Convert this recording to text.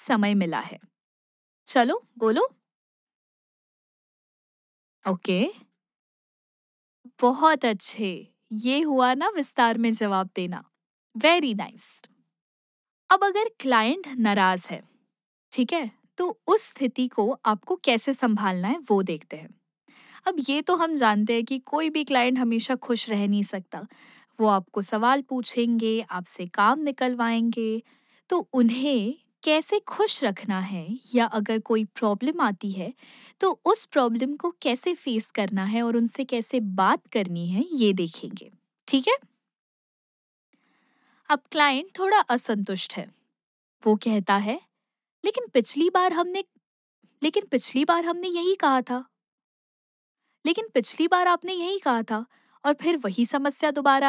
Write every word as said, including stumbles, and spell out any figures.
समय मिला है। चलो बोलो। ओके। बहुत अच्छे। ये हुआ ना विस्तार में जवाब देना। Very nice. अब अगर क्लाइंट नाराज है, ठीक है, तो उस स्थिति को आपको कैसे संभालना है वो देखते हैं। अब ये तो हम जानते हैं कि कोई भी क्लाइंट हमेशा खुश रह नहीं सकता। वो आपको सवाल पूछेंगे, आपसे काम निकलवाएंगे, तो उन्हें कैसे खुश रखना है या अगर कोई प्रॉब्लम आती है, तो उस प्रॉब्लम को कैसे फेस करना है और उनसे कैसे बात करनी है, ये देखेंगे। ठीक है? अब क्लाइंट थोड़ा असंतुष्ट है। वो कहता है, लेकिन पिछली बार हमने लेकिन पिछली बार हमने यही कहा था। लेकिन पिछली बार आपने यही कहा था और फिर वही समस्या दोबारा